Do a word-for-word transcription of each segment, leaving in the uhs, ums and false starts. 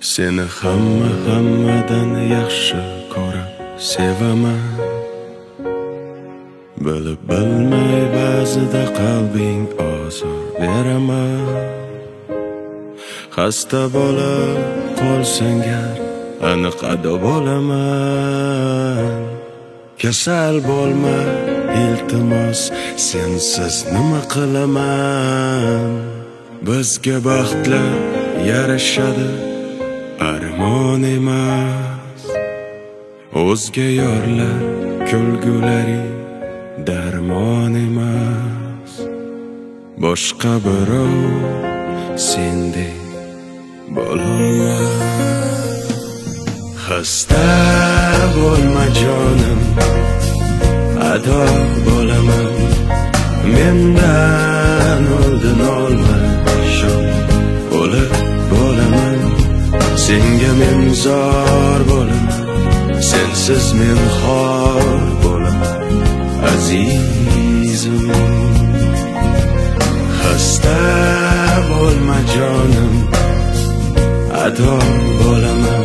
Seni hamma hammadan yaxshi ko'rib sevaman. Bilib bilmay ba'zida qalbing ozor beraman. Xasta bo'lib qolsang gar aniq ado bo'laman. Kasal bo'lma iltimos, sensiz nima qilaman. Bizga baxtlar yarashadi, armon emas. O'zga yorlar kulgulari darmon emas. Boshqa birov sendek bo'lolmas. Xasta bo'lma jonim, ado bo'laman. Mendan oldin olma shon, o'lib bo'laman. Senga men zor bo'laman, sensiz men xor bo'laman azizim. Xasta bo'lma jonim, ado bo'laman.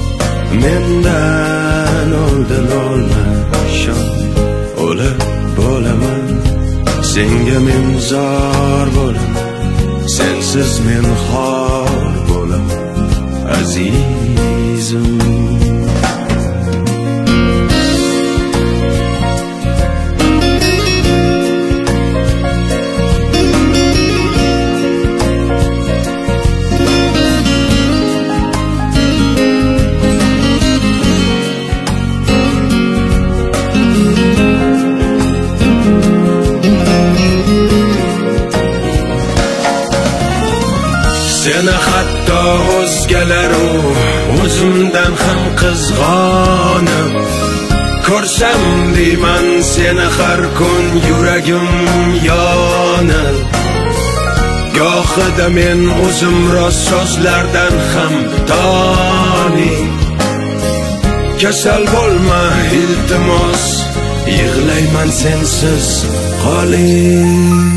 Mendan oldin olma shon, o'lib bo'laman. Senga men zor bo'laman, sensiz men xor bo'laman azizim. Seni hatto o'zgalaru o'zimdan ham qizg'onib ko'rsam deyman seni har kun yuragim yonib. Gohida men o'zim rost so'zlardan ham toni. Kasal bo'lma iltimos, yig'layman sensiz qoling.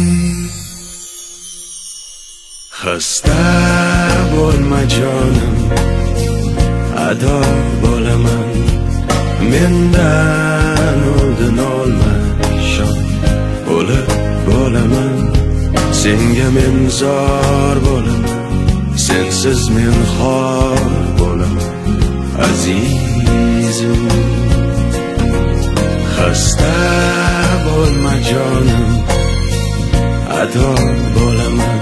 Xasta bo'lma jonim, ado bo'laman. Mendan oldin olma shon, o'lib bo'laman. Senga men zor bo'laman, sensiz men xor bo'laman azizim. Xasta bo'lma jonim, ado bo'laman.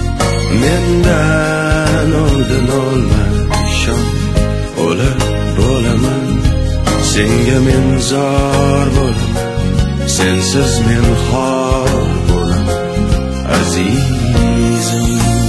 Mendan oldin olma shon, o'lib bo'laman. Senga men zor bo'laman, sensiz men xor bo'laman azizim.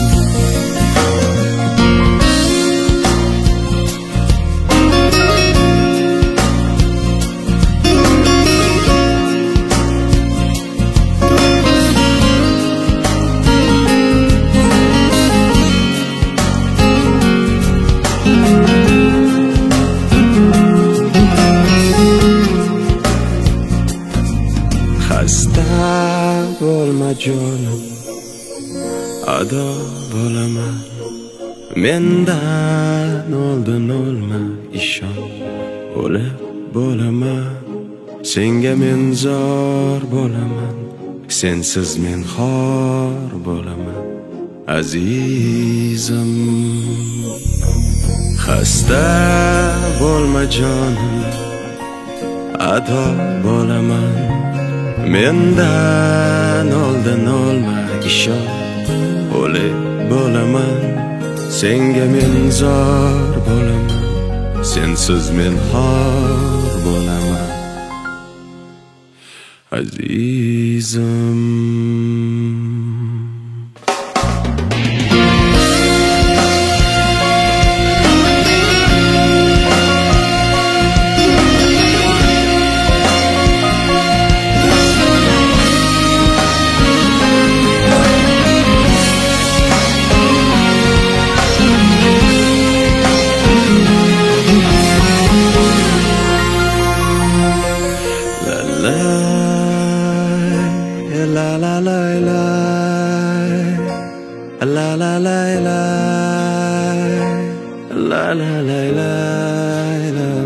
Xasta bo'lma jonim, ado bo'laman. Mendan oldin olma ishon, o'lib bo'laman. Senga men zor bo'laman, sensiz men xor bo'laman azizim. Xasta bo'lma jonim, ado bo'laman. Mendan oldin olma ishon, o'lib bo'laman. Senga men zor bo'laman, sensiz men xor bo'laman azizim. La La la la la la